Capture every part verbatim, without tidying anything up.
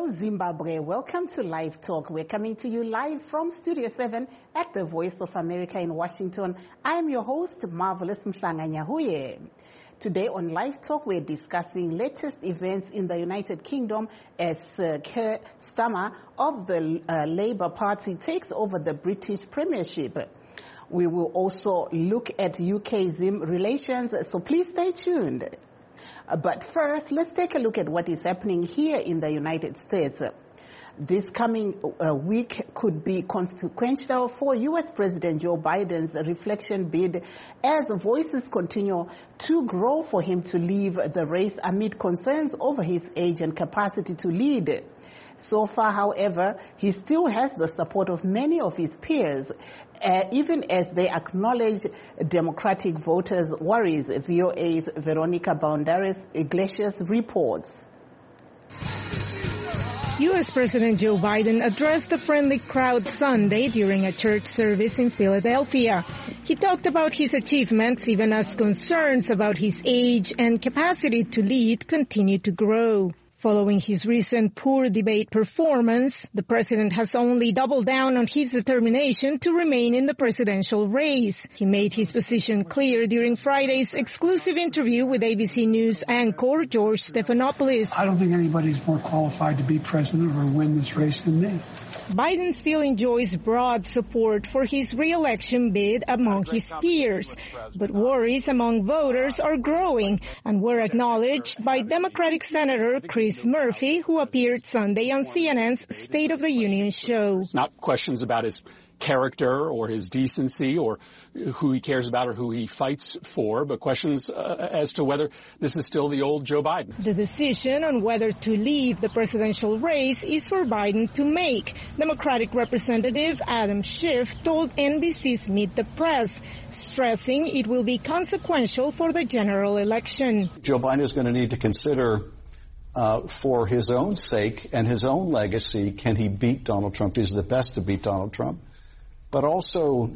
Zimbabwe. Welcome to Live Talk. We're coming to you live from Studio seven at the Voice of America in Washington. I'm your host, Marvelous Mhlanga-Nyahuye. Today on Live Talk, we're discussing latest events in the United Kingdom as uh, Keir Starmer of the uh, Labour Party takes over the British Premiership. We will also look at U K-Zim relations, so please stay tuned. But first, let's take a look at what is happening here in the United States. This coming uh, week could be consequential for U S President Joe Biden's reflection bid as voices continue to grow for him to leave the race amid concerns over his age and capacity to lead. So far, however, he still has the support of many of his peers, uh, even as they acknowledge Democratic voters' worries. V O A's Veronica Boundaris Iglesias reports. U S President Joe Biden addressed a friendly crowd Sunday during a church service in Philadelphia. He talked about his achievements even as concerns about his age and capacity to lead continue to grow. Following his recent poor debate performance, the president has only doubled down on his determination to remain in the presidential race. He made his position clear during Friday's exclusive interview with A B C News anchor George Stephanopoulos. I don't think anybody's more qualified to be president or win this race than me. Biden still enjoys broad support for his re-election bid among his peers, but worries among voters are growing and were acknowledged by Democratic Senator Chris Murphy, who appeared Sunday on C N N's State of the Union show. Not questions about his character or his decency or who he cares about or who he fights for, but questions uh, as to whether this is still the old Joe Biden. The decision on whether to leave the presidential race is for Biden to make. Democratic Representative Adam Schiff told N B C's Meet the Press, stressing it will be consequential for the general election. Joe Biden is going to need to consider Uh, for his own sake and his own legacy, can he beat Donald Trump? He's the best to beat Donald Trump. But also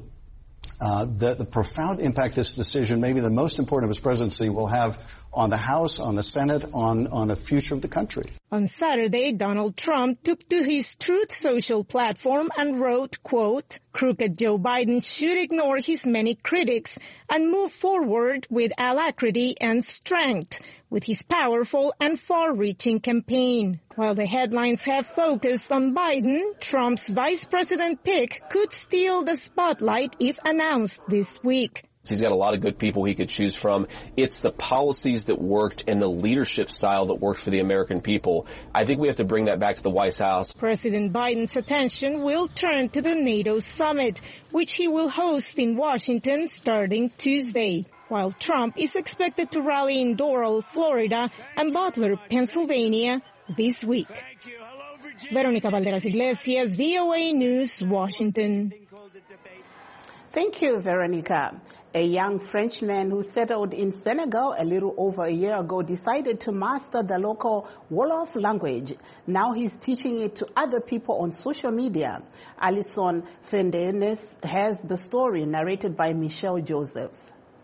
uh, the, the profound impact this decision, maybe the most important of his presidency, will have on the House, on the Senate, on, on the future of the country. On Saturday, Donald Trump took to his Truth Social platform and wrote, quote, "Crooked Joe Biden should ignore his many critics and move forward with alacrity and strength with his powerful and far-reaching campaign." While the headlines have focused on Biden, Trump's vice president pick could steal the spotlight if announced this week. He's got a lot of good people he could choose from. It's the policies that worked and the leadership style that worked for the American people. I think we have to bring that back to the White House. President Biden's attention will turn to the NATO summit, which he will host in Washington starting Tuesday, while Trump is expected to rally in Doral, Florida, and Butler, Pennsylvania, this week. Veronica Valderas Iglesias, V O A News, Washington. Thank you, Veronica. A young Frenchman who settled in Senegal a little over a year ago decided to master the local Wolof language. Now he's teaching it to other people on social media. Alison Fendenes has the story narrated by Michelle Joseph.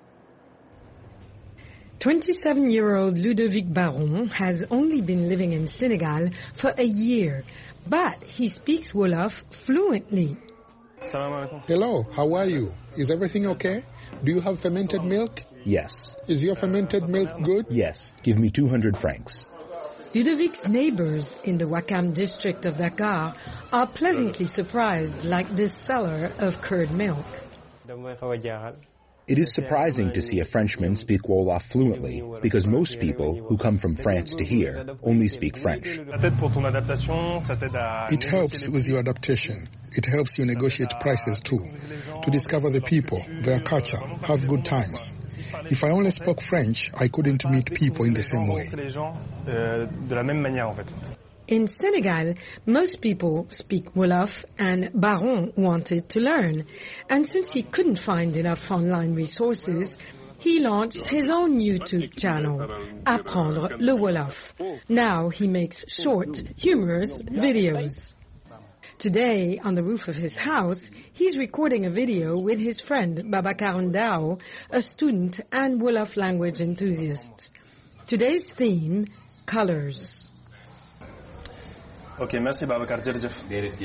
twenty-seven-year-old Ludovic Baron has only been living in Senegal for a year, but he speaks Wolof fluently. Hello, how are you? Is everything okay? Do you have fermented milk? Yes. Is your fermented milk good? Yes. Give me two hundred francs. Ludovic's neighbors in the Wakam district of Dakar are pleasantly surprised, like this seller of curd milk. It is surprising to see a Frenchman speak Wolof fluently, because most people who come from France to here only speak French. It helps with your adaptation. It helps you negotiate prices too, to discover the people, their culture, have good times. If I only spoke French, I couldn't meet people in the same way. In Senegal, most people speak Wolof, and Baron wanted to learn. And since he couldn't find enough online resources, he launched his own YouTube channel, Apprendre le Wolof. Now he makes short, humorous videos. Today, on the roof of his house, he's recording a video with his friend Babacar Ndao, a student and Wolof language enthusiast. Today's theme, colors. Okay, merci Babacar Jerjef.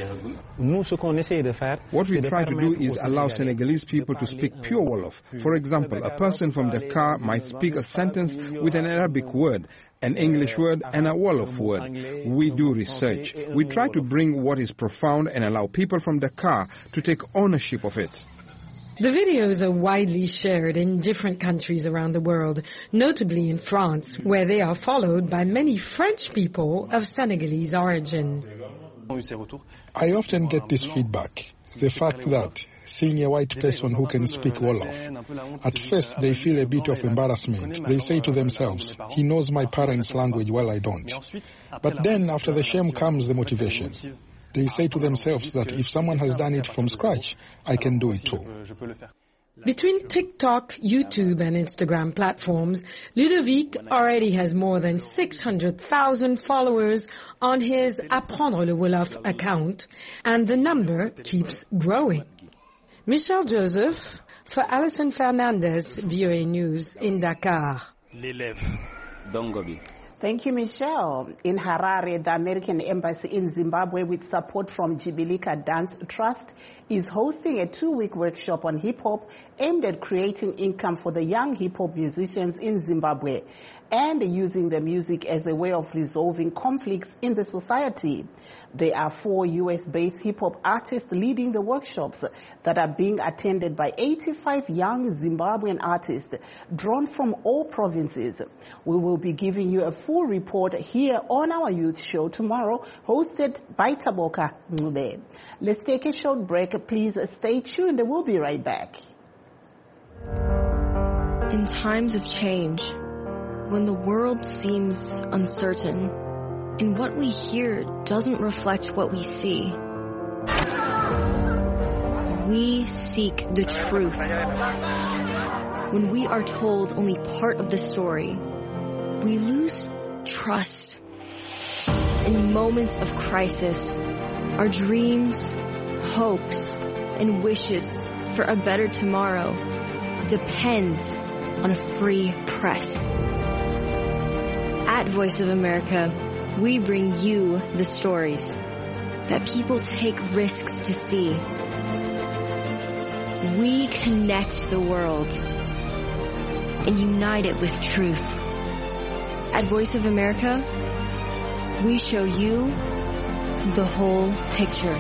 What we try to do is allow Senegalese people to speak pure Wolof. For example, a person from Dakar might speak a sentence with an Arabic word, an English word, and a Wolof word. We do research. We try to bring what is profound and allow people from Dakar to take ownership of it. The videos are widely shared in different countries around the world, notably in France, where they are followed by many French people of Senegalese origin. I often get this feedback, the fact that seeing a white person who can speak Wolof, at first they feel a bit of embarrassment. They say to themselves, he knows my parents' language while I don't. But then after the shame comes the motivation. They say to themselves that if someone has done it from scratch, I can do it too. Between TikTok, YouTube and Instagram platforms, Ludovic already has more than six hundred thousand followers on his Apprendre le Wolof account, and the number keeps growing. Michelle Joseph for Alison Fernandez, V O A News in Dakar. Thank you, Michelle. In Harare, the American Embassy in Zimbabwe, with support from Jibilika Dance Trust, is hosting a two-week workshop on hip-hop aimed at creating income for the young hip-hop musicians in Zimbabwe and using the music as a way of resolving conflicts in the society. There are four U S-based hip-hop artists leading the workshops that are being attended by eighty-five young Zimbabwean artists drawn from all provinces. We will be giving you a full report here on our youth show tomorrow, hosted by Taboka Ngube. Let's take a short break. Please stay tuned. We'll be right back. In times of change, when the world seems uncertain, and what we hear doesn't reflect what we see, we seek the truth. When we are told only part of the story, we lose trust. In moments of crisis, our dreams, hopes, and wishes for a better tomorrow depends on a free press. At Voice of America, we bring you the stories that people take risks to see. We connect the world and unite it with truth. At Voice of America, we show you the whole picture.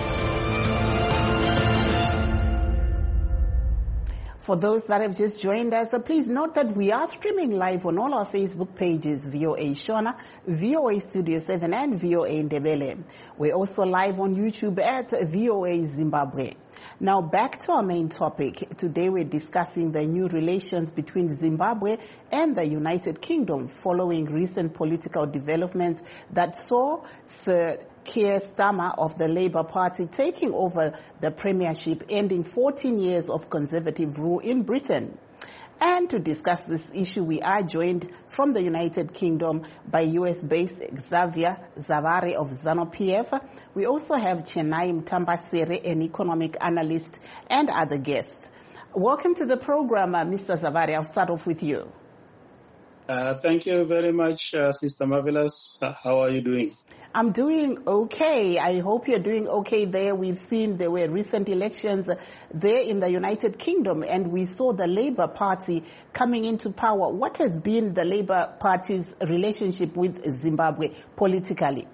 For those that have just joined us, uh, please note that we are streaming live on all our Facebook pages, V O A Shona, V O A Studio seven, and V O A Ndebele. We're also live on YouTube at V O A Zimbabwe. Now back to our main topic. Today we're discussing the new relations between Zimbabwe and the United Kingdom following recent political developments that saw Sir Keir Starmer of the Labour Party taking over the premiership, ending fourteen years of conservative rule in Britain. And to discuss this issue, we are joined from the United Kingdom by U S-based Xavier Zavare of ZANU-P F. We also have Chennai Mtambasere, an economic analyst, and other guests. Welcome to the program, uh, Mister Zavare. I'll start off with you. Uh, thank you very much, uh, Sister Marvelous. Uh, how are you doing? I'm doing okay. I hope you're doing okay there. We've seen there were recent elections there in the United Kingdom, and we saw the Labour Party coming into power. What has been the Labour Party's relationship with Zimbabwe politically?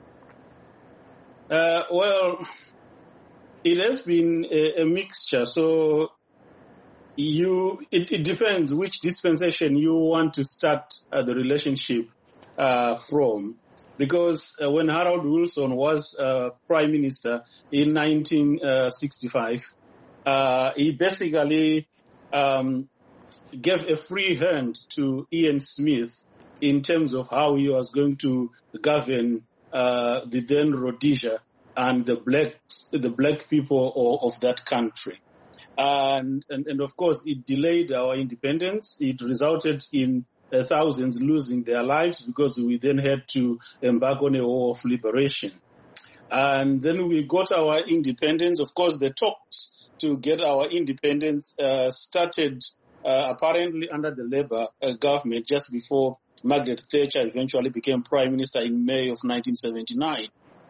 Uh, well, it has been a, a mixture. So you, it, it depends which dispensation you want to start uh, the relationship uh, from. Because uh, when Harold Wilson was uh, Prime Minister in nineteen sixty-five, uh, he basically um, gave a free hand to Ian Smith in terms of how he was going to govern uh, the then Rhodesia and the black the black people of, of that country. And, and and of course, it delayed our independence. It resulted in Uh, thousands losing their lives because we then had to embark on a war of liberation. And then we got our independence. Of course, the talks to get our independence uh, started uh, apparently under the Labour uh, government just before Margaret Thatcher eventually became Prime Minister in May of nineteen seventy-nine.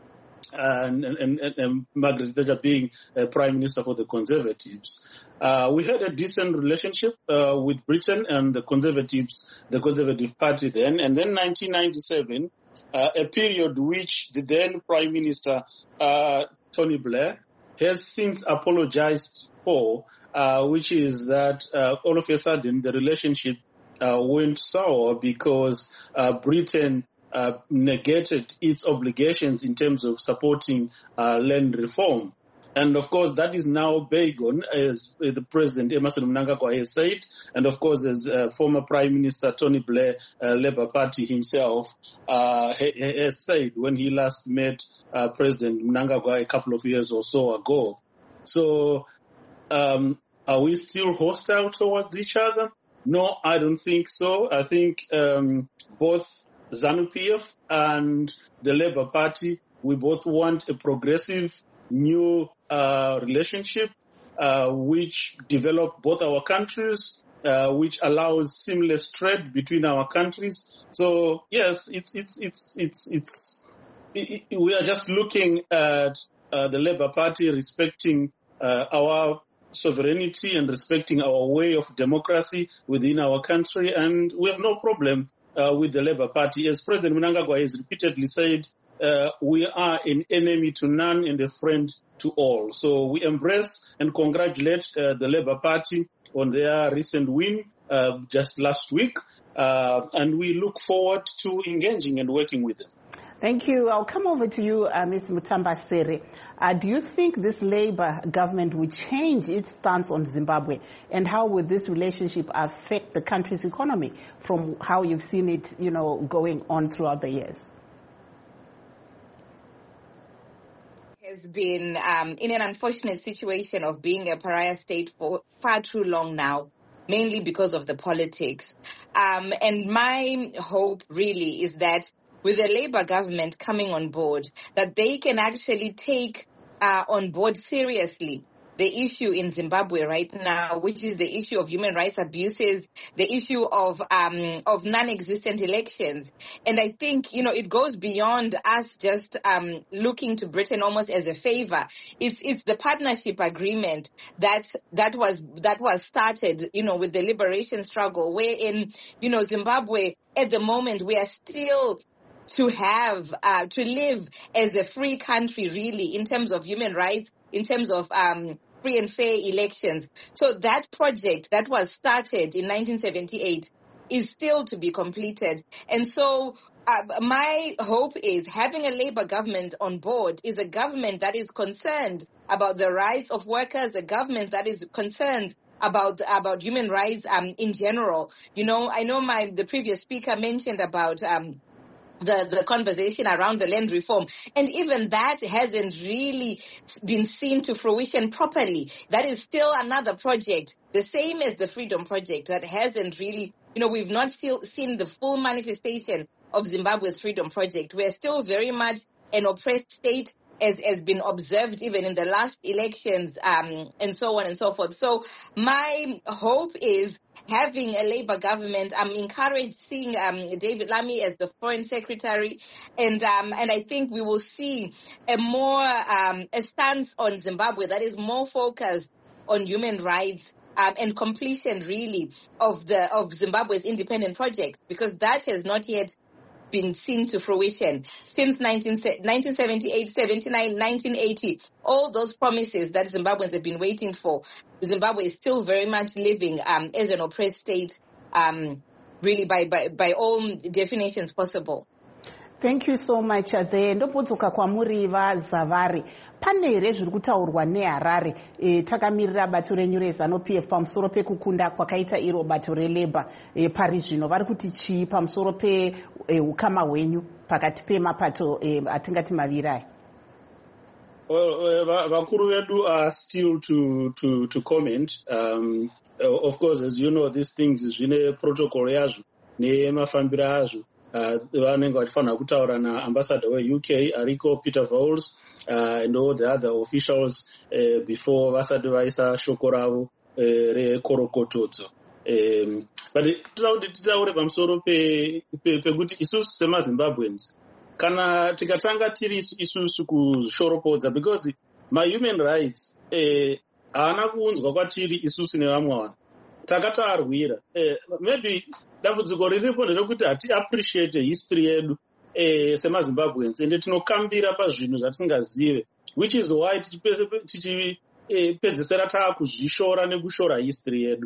and, and, and, and Margaret Thatcher being uh, Prime Minister for the Conservatives. Uh, we had a decent relationship uh, with Britain and the Conservatives, the Conservative Party then. And then nineteen ninety-seven, uh, a period which the then Prime Minister, uh, Tony Blair, has since apologized for, uh, which is that uh, all of a sudden the relationship uh, went sour because uh, Britain uh, negated its obligations in terms of supporting uh, land reform. And of course, that is now bygone, as the President Emmerson Mnangagwa has said, and of course, as uh, former Prime Minister Tony Blair, uh, Labour Party himself, uh, has said when he last met uh, President Mnangagwa a couple of years or so ago. So, um, are we still hostile towards each other? No, I don't think so. I think um, both ZANU-P F and the Labour Party, we both want a progressive new uh, relationship uh, which develop both our countries, uh, which allows seamless trade between our countries. So yes, it's it's it's it's it's it, it, we are just looking at uh, the Labour Party respecting uh, our sovereignty and respecting our way of democracy within our country, and we have no problem uh, with the Labour Party. As President Mnangagwa has repeatedly said, Uh, we are an enemy to none and a friend to all. So we embrace and congratulate uh, the Labour Party on their recent win uh, just last week, uh, and we look forward to engaging and working with them. Thank you. I'll come over to you, uh, Miz Mutambasere. Uh, do you think this Labour government will change its stance on Zimbabwe, and how will this relationship affect the country's economy from how you've seen it, you know, going on throughout the years? Has been um, in an unfortunate situation of being a pariah state for far too long now, mainly because of the politics. Um, and my hope really is that with the Labour government coming on board, that they can actually take uh, on board seriously the issue in Zimbabwe right now, which is the issue of human rights abuses, the issue of um, of non-existent elections. And I think, you know, it goes beyond us just um, looking to Britain almost as a favor. It's it's the partnership agreement that that was that was started, you know, with the liberation struggle, wherein, you know, Zimbabwe at the moment we are still to have uh, to live as a free country, really, in terms of human rights, in terms of um, free and fair elections. So that project that was started in nineteen seventy-eight is still to be completed. And so uh, my hope is having a Labour government on board is a government that is concerned about the rights of workers, a government that is concerned about about human rights um, in general. You know, I know my the previous speaker mentioned about um, the, the conversation around the land reform. And even that hasn't really been seen to fruition properly. That is still another project, the same as the Freedom Project, that hasn't really, you know, we've not still seen the full manifestation of Zimbabwe's Freedom Project. We're still very much an oppressed state, as has been observed even in the last elections, um, and so on and so forth. So my hope is having a Labour government. I'm encouraged seeing um, David Lammy as the Foreign Secretary, and um, and I think we will see a more um, a stance on Zimbabwe that is more focused on human rights um, and completion, really, of the of Zimbabwe's independent project, because that has not yet been seen to fruition since nineteen seventy-eight, seventy-nine, nineteen eighty. All those promises that Zimbabweans have been waiting for, Zimbabwe is still very much living um, as an oppressed state, um, really by, by, by all definitions possible. Thank you so much. There ndopodzoka kwamuri vaZavari. Pane here zviri kutaurwa neHarare e, takamirira bato renyu reZANU-P F pamusoro pekukunda kwakaita iro bato reLabour e, pari zvino vari kuti chii pamusoro peukama hwenyu pakati pemapato e, atingati maviri aya? Well, vakuru vedu are still to to to comment. Um, of course, as you know, these things zvine protocol yazvo nemafambiro azvo. Vanenge vachifanira kutaura naambassador weU K ariko Peter Vowles uh, and all the other officials uh, before vasati vaisa shoko ravo uh, rekorokotodzo. Um, but toda kuti titaure pamusoro pekuti isusu semaZimbabweans kana tikatanga tiri isusu kushoropodza, because mahuman rights haana eh, kuunzwa kwatiri isusu nevamwe vanhu takatarwira. eh, maybe dambudziko riripo nderekuti hati appreciate history yedu eh, semazimbabweans ende tinokambira pazvinhu zvatisingazive, which is why tichipedzesera eh, taakuzvishora nekushora history yedu.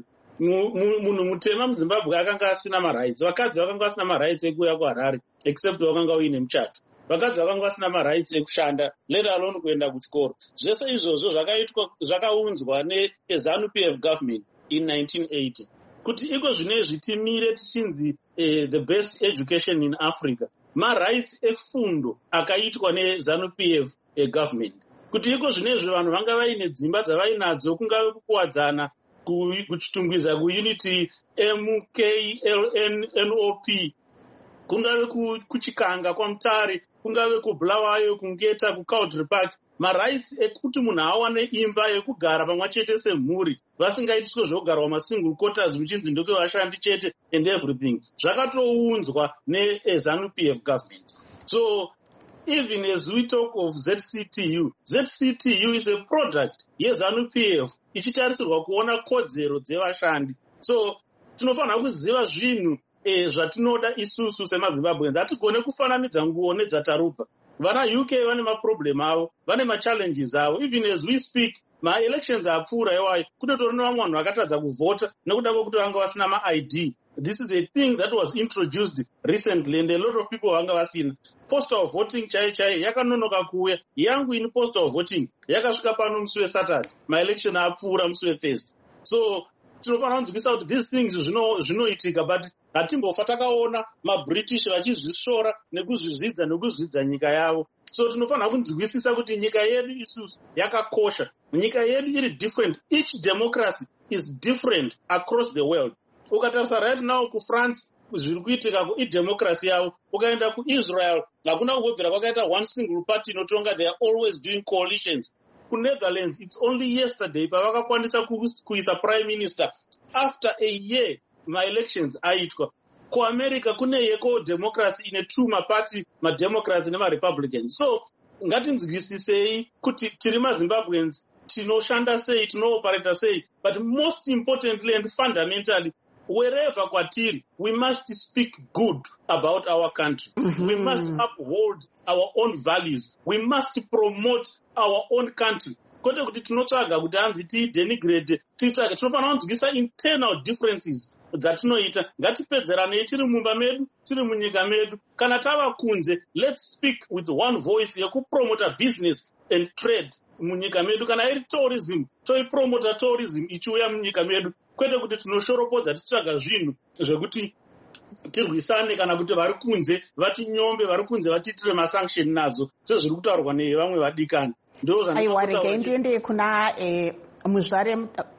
Munhu mutema muzimbabwe akanga asina marights, vakadzi vakanga vasina marights ekuuya kuharare except vakanga uine muchato, vakadzi vakanga vasina marights ekushanda let alone kuenda kuchikoro. Zvese izvozvo zvakaitwa zvakaunzwa neZANU P F government in nineteen eighty, kuti iko zvinezvi timire tichinzi eh, the best education in Africa, marights efundo akaitwa neZANU P F eh, government, kuti iko zvinezvi vanhu vanga vaine dzimba dzavainadzo, kungave kukuwadzana kuchitungwiza kuunity M K L N O P, kungave kuchikanga kwamutare, kungave kubulawayo, kungeta, kuCowdry Park, marights ekuti munhu awane imba yekugara pamwe chete semhuri, vasingaitiswe zvokugarwa masingle quarters muchinzi ndokevashandi chete and everything, zvakatounzwa neZANU P F government. So even as we talk of Z C T U, Z C T U is a product yeZANU P F ichitarisirwa kuona kodzero dzevashandi. So tinofanira kuziva zvinhu eh, zvatinoda isusu semazimbabweans. Hatigone kufananidza nguo nedzatarupa. Vana U K vane maproblem avo, vane machallenges avo. Even as we speak, ma-elections apfuura iwayo, kunotori nevamwe vanhu vakatadza kuvhota nekuda kwekuti vanga vasina ma-I D. This is a thing that was introduced recently and a lot of people vanga vasina. Postal voting chai chai yakanonoka kuuya. Yangu in postal voting yakasvika pano musi weSaturday, ma-election apfuura musi weThursday. So tinofanira kunzwisa kuti these things zvinoitika, but hatimbofa takaona maBritish vachizvishora nekuzvizvidza nekuzvidza nyika yavo. So tinofanira kunzwisisa kuti nyika yedu isusu yakakosha, nyika yedu iri different. Each democracy is different across the world. Ukatarisa right now kuFrance zviri kuitika idemocracy yavo, ukaenda kuIsrael hakuna kungobvira kwakaita one single party inotonga, they are always doing coalitions. KuNetherlands it's only yesterday pavakakwanisa kuisa prime minister after a year ma-elections aitwa. KuAmerica kune yeko democracy ine two maparty, mademocrats nemarepublicans. So ngatinzwisisei kuti tiri maZimbabweans tinoshanda sei, tinooperata sei, but most importantly and fundamentally, wherever kwatiri, we must speak good about our country. Mm-hmm. We must uphold our own values. We must promote our own country. Kwete kuti tinotsvaga kuti hanzi tidenigrate, titsvaga, tinofanira kunzwisa internal differences dzatinoita. Ngatipedzerane tiri mumba medu, tiri munyika medu. Kana tava kunze, let's speak with one voice yekupromota business and trade munyika medu. Kana iri tourism, toipromota tourism ichiuya munyika medu. Kwete kuti tinoshoropodza titsvaga zvinhu zvekuti tirwisane kana kuti vari kunze vatinyombe, vari kunze vatiitire masanction nazo. So zviri kutaurwa nevamwe vadikani. Aiwa, rega ndiende kuna eh, muzvare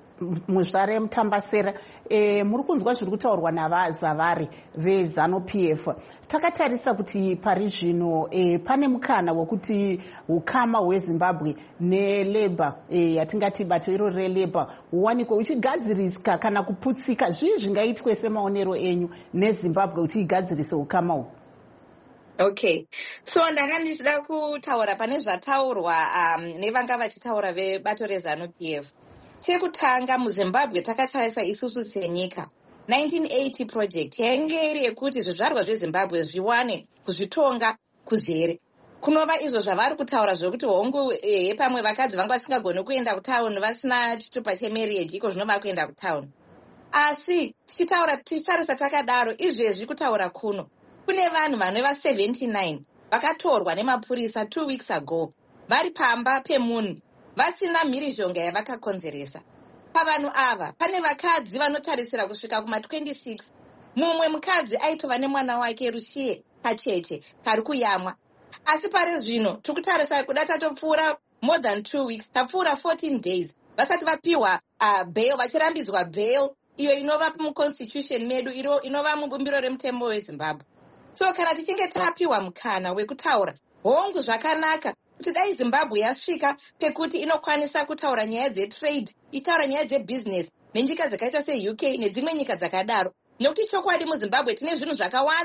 muzvare Mutambasera. eh, muri kunzwa zviri kutaurwa navazavari veZANU P F. Takatarisa kuti pari zvino eh, pane mukana wekuti ukama hweZimbabwe neLabour eh, yatingati bato iro reLabour huwanikwe uchigadziriswa kana kuputsika. Zvii zvingaitwe semaonero enyu neZimbabwe kuti igadzirise ukama huu? Okay, so ndanga ndichida kutaura pane zvataurwa um, nevanga vachitaura vebato reZANU P F. Chekutanga muZimbabwe takatarisa isusu senyika, nineteen eighty project yainge iri yekuti zvizvarwa zveZimbabwe zviwane kuzvitonga kuzere. Kunova izvo zvavari kutaura zvokuti hongu eh, pamwe vakadzi vanga vasingagoni kuenda kutauni vasina chitupa chemarriage, iko zvinova kuenda kutauni. Asi tichitaura tichitarisa takadaro, izvezvi kutaura kuno kune vanhu vanova seventy-nine vakatorwa nemapurisa two weeks ago vari pamba pemunhu vasina mhirizhonga yavakakonzeresa. Pavanhu ava pane vakadzi vanotarisira kusvika kuma twenty-six. Mumwe mukadzi aitova nemwana wake Rushiye kacheche kari kuyamwa. Asi pari zvino tikutarisa kuda tatopfuura more than two weeks, tapfuura fourteen days vasati vapiwa uh, bail, vachirambidzwa bail iyo inova muconstitution medu, iro inova mubumbiro remutembo weZimbabwe. So kana tichinge tapiwa mukana wekutaura hongu zvakanaka kuti dai Zimbabwe yasvika pekuti inokwanisa kutaura nyaya dzetrade, itaura nyaya dzebusiness nenyika dzakaita seU K nedzimwe nyika dzakadaro, nekuti chokwadi muZimbabwe tine zvinhu zvakawanda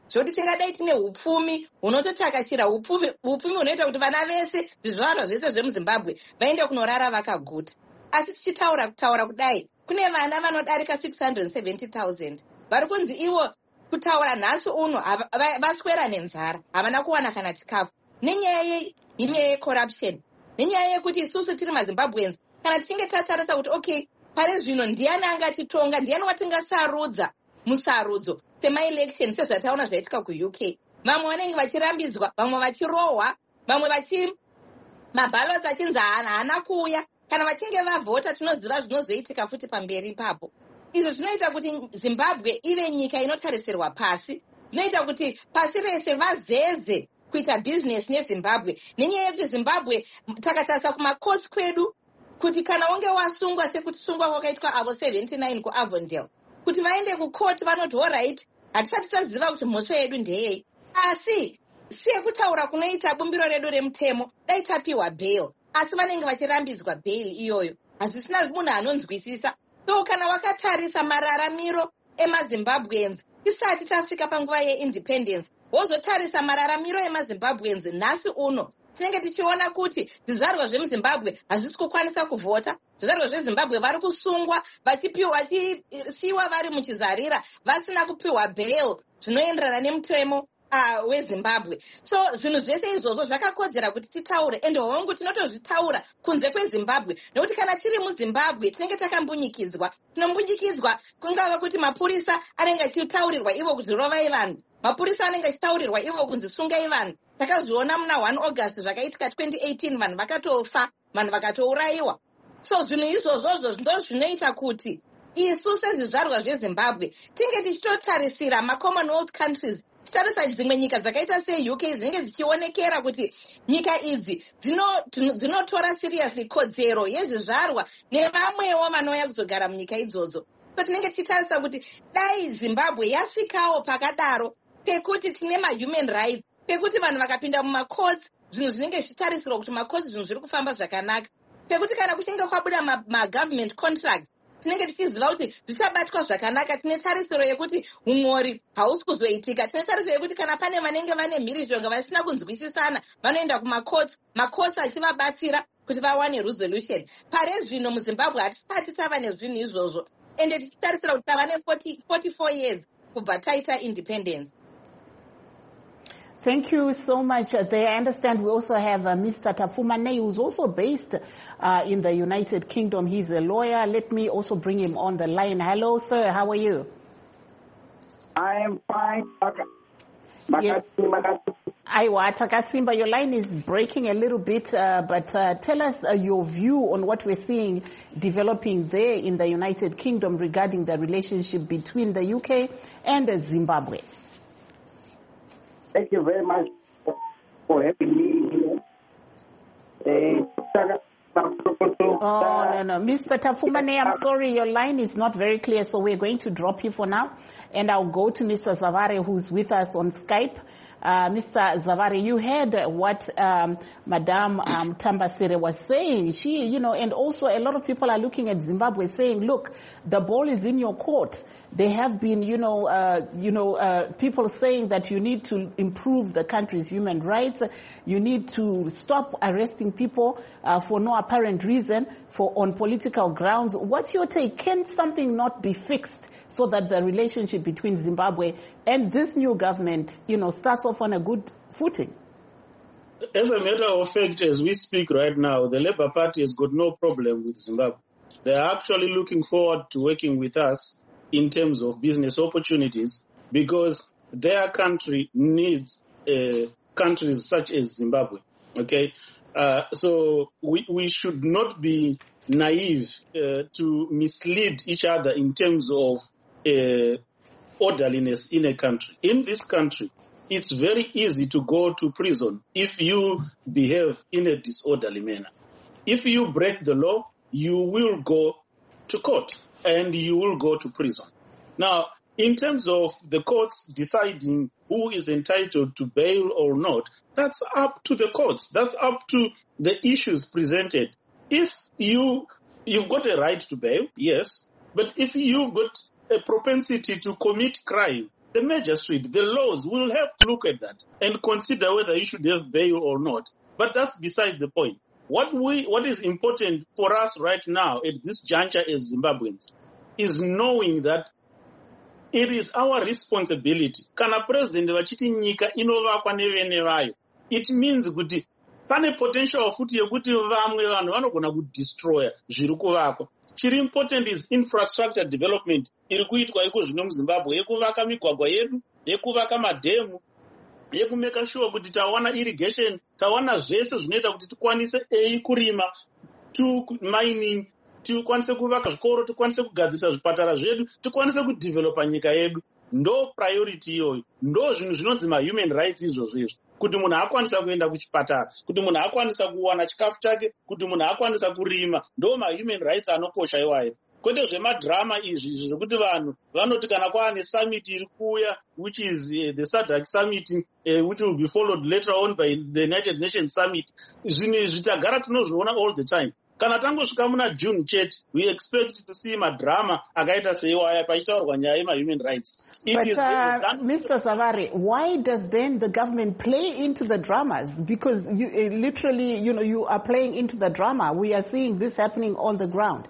zvekuti tingadai tine upfumi hunototakashira upfumi upfumi hunoita kuti vana vese zvizvarwa zvese zvemuzimbabwe vaende kunorara vakaguta. Asi tichitaura kutaura kudai kune vana vanodarika six hundred seventy thousand vari kunzi ivo kutaura nhasi uno vaswera nenzara, havana kuwana kana chikafu nenyaya yenyaya yecorruption, nenyaya yekuti isusu tiri mazimbabweans kana tichinge tatarisa kuti okay pari zvino ndiani angatitonga, ndiani watingasarudza musarudzo semaelection sezvataona zvaitika kuuk. Vamwe vanenge vachirambidzwa, vamwe vachirohwa, vamwe vachi mabhaloti achinzi haana kuuya. Kana vachinge vavhota tinoziva zvinozoitika futi pamberi ipapo. Izvo zvinoita kuti Zimbabwe ive nyika inotarisirwa pasi, zvinoita kuti pasi rese vazeze kuita business neZimbabwe. Nenyaya yekuti Zimbabwe takatarisa kumakosi kwedu kuti kana unge wasungwa sekuti sungwa kwakaitwa avo seventy-nine kuAvondale kuti vaende kukoti vanoti alright hatisati taziva kuti mhosva yedu ndeyei, asi sekutaura kunoita bumbiro redu remutemo dai tapiwa bail, asi vanenge vachirambidzwa bail iyoyo, hazvisina munhu anonzwisisa. So kana wakatarisa mararamiro emaZimbabweans isati tasvika panguva yeindependence, wozotarisa mararamiro emaZimbabweans nhasi uno, tinenge tichiona kuti zvizvarwa zvemuzimbabwe hazvisi kukwanisa kuvhota. Zvizvarwa zvezimbabwe vari kusungwa vachipiwa vachisiiwa vari muchizarira vasina kupiwa bail zvinoenderana nemutemo Uh, weZimbabwe. So zvinhu zvese izvozvo zvakakodzera kuti titaure, ende hongu tinotozvitaura kunze kweZimbabwe nekuti kana tiri muZimbabwe tinenge takambunyikidzwa. Tinombunyikidzwa kungava kuti mapurisa anenge achitaurirwa ivo kuti rovai vanhu, mapurisa anenge achitaurirwa ivo kunzi sungai vanhu. Takazviona muna one August zvakaitika twenty eighteen, vanhu vakatofa, vanhu vakatourayiwa. So zvinhu izvozvozvo ndo zvinoita kuti isu sezvizvarwa zveZimbabwe tinge tichitotarisira maCommonwealth countries, titarisa dzimwe nyika dzakaita seUK dzinenge dzichionekera kuti nyika idzi dzinotora seriously kodzero yezvizvarwa nevamwewo vanouya kuzogara munyika idzodzo. So tinenge tichitarisa kuti dai Zimbabwe yasvikawo pakadaro pekuti tine mahuman rights, pekuti vanhu vakapinda mumacourts zvinhu zvinenge zvichitarisirwa kuti macourts zvinhu zviri kufamba zvakanaka, pekuti kana kuchinge kwabuda magovernment contracts tinenge tichiziva kuti zvichabatwa zvakanaka. Tine tarisiro yekuti umori hausi kuzoitika, tine tarisiro yekuti kana pane vanenge vane mhirizhonga vasina kunzwisisana vanoenda kumacourts, macourts achivabatsira kuti vawane resolution. Pare zvino muZimbabwe hatisati tava nezvinhu izvozvo, ende tichitarisira kuti tava ne-forty-four years kubva taita independence. Thank you so much. Uh, there, I understand we also have uh, Mister Tafumane, who's also based uh, in the United Kingdom. He's a lawyer. Let me also bring him on the line. Hello, sir. How are you? I am fine. Yeah. Aiwa, Takasimba, your line is breaking a little bit, uh, but uh, tell us uh, your view on what we're seeing developing there in the United Kingdom regarding the relationship between the U K and uh, Zimbabwe. Thank you very much for having me here. Uh, oh, no, no. Mister Tafumane, I'm sorry, your line is not very clear, so we're going to drop you for now. And I'll go to Mister Zavare, who's with us on Skype. Uh, Mister Zavare, you heard what um, Madame um, Tambasere was saying. She, you know, and also a lot of people are looking at Zimbabwe saying, look, the ball is in your court. There have been, you know, uh, you know, uh, people saying that you need to improve the country's human rights. You need to stop arresting people uh, for no apparent reason, for on political grounds. What's your take? Can something not be fixed so that the relationship between Zimbabwe and this new government, you know, starts off on a good footing? As a matter of fact, as we speak right now, the Labour Party has got no problem with Zimbabwe. They are actually looking forward to working with us in terms of business opportunities because their country needs uh, countries such as Zimbabwe. Okay, uh, so we, we should not be naive uh, to mislead each other in terms of uh, orderliness in a country. In this country, it's very easy to go to prison if you behave in a disorderly manner. If you break the law, you will go to court and you will go to prison. Now, in terms of the courts deciding who is entitled to bail or not, that's up to the courts. That's up to the issues presented. If you, you've got a right to bail, yes, but if you've got a propensity to commit crime, the magistrate, the laws will have to look at that and consider whether you should have bail or not. But that's beside the point. What we, what is important for us right now at this juncture as Zimbabweans is knowing that it is our responsibility. Kana president vachiti nyika inovakwa nevene vayo. It means kuti pane potential futi yekuti vamwe vanhu vanogona kudestroya zviri kuvakwa. Chiri important is infrastructure development iri kuitwa iko zvino muZimbabwe, yekuvaka migwagwa yedu, yekuvaka madhemu, yekumeka sure kuti tawana irrigation, tawana zvese zvinoita kuti tikwanise ei kurima, to mining, tikwanise kuvaka zvikoro, tikwanise kugadzisa zvipatara zvedu, tikwanise kudevelopa nyika yedu. Ndo priority iyoyo. Ndo zvinhu zvinonzi ma-human rights izvozvo izvo. Kuti munhu akwanisa kuenda kuchipatara, kuti munhu akwanisa kuwana chikafu chake, kuti munhu akwanisa kurima. Ndo ma-human rights anokosha iwayo. Kwete zvemadrama izvi zvekuti vanhu vanoti kana kwaane summit iri kuuya, which is uh, the SADC summit, uh, which will be followed later on by the United Nations summit. Zvinhu izvi tagara tinozviona all the time. Kana tangosvika muna June chete, we expect to see madrama akaita seiwaya pachitaurwa nyaya yema-human rights. It but is uh, Mister Zavare, why does then the government play into the dramas? Because you uh, literally, you know, you are playing into the drama. We are seeing this happening on the ground.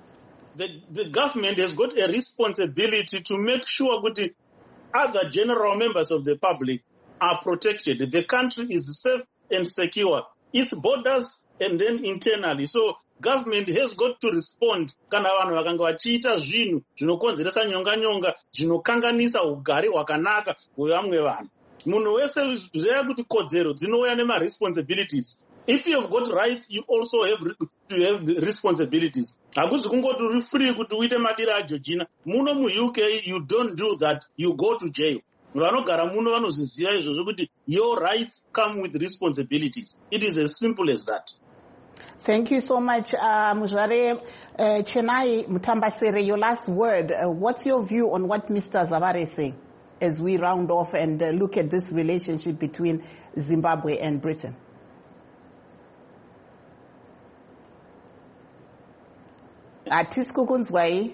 The, the government has got a responsibility to make sure that other general members of the public are protected. The country is safe and secure. Its borders and then internally. So government has got to respond kana vanhu vakanga vachiita zvinhu zvinokonzeresa nyonga nyonga zvinokanganisa ugare hwakanaka hwevamwe vanhu. Munhu wese zveya kuti kodzero dzinouya nema-responsibilities. If you have got rights, you also have to have the responsibilities. Hakuzi kungoti uri free kuti uite madira aJeorgina. Muno mu-U K, you don't do that. You go to jail. Vanogara muno vanozviziva izvozvo kuti your rights come with responsibilities. It is as simple as that. Thank you so much, uh, Muzvare uh, Chenai Mutambasere. Your last word. Uh, what's your view on what Mister Zavare is saying as we round off and uh, look at this relationship between Zimbabwe and Britain? Atisku kunzwai.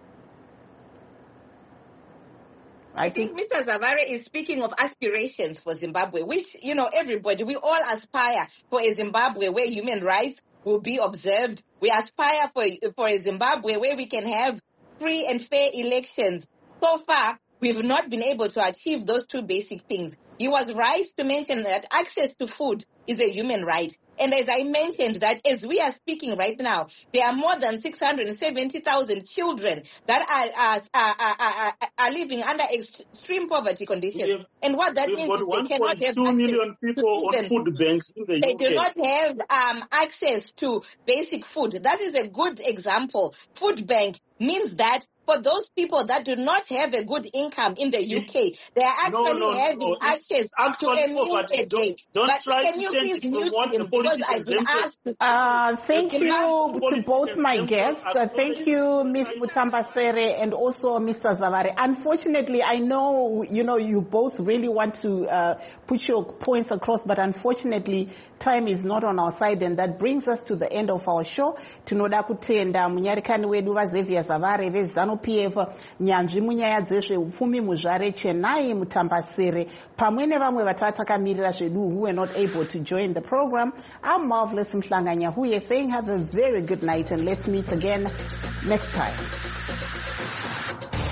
I think Mister Zavare is speaking of aspirations for Zimbabwe, which, you know, everybody, we all aspire for a Zimbabwe where human rights will be observed. We aspire for, for a Zimbabwe where we can have free and fair elections. So far, we've not been able to achieve those two basic things. He was right to mention that access to food is a human right. And as I mentioned, that as we are speaking right now, there are more than six hundred seventy thousand children that are, are, are, are, are living under extreme poverty conditions. Have, and what that means is they cannot have two million people on food banks in the They U K. do not have um, access to basic food. That is a good example. Food bank means that for those people that do not have a good income in the U K, they are actually no, no, having no. access actually to a meal a day. Don't, don't but try can to you change please from mute what him the because politicians I've been asked to Uh, thank you to both my guests. Uh, thank you, Miz Mutambasere, and also Mister Zavare. Unfortunately, I know, you know, you both really want to uh, put your points across, but unfortunately, time is not on our side, and that brings us to the end of our show. Tinoda kutenda munyarikani wedu vaXavier Zavare veZanu P F, nyanzvi munyaya dzezveupfumi Muzvare Chenai Mutambasere, pamwe nevamwe vatatamirira zvedu who were not able to join the program. I'm Marvelous Mhlanganya Huye saying have a very good night and let's meet again next time.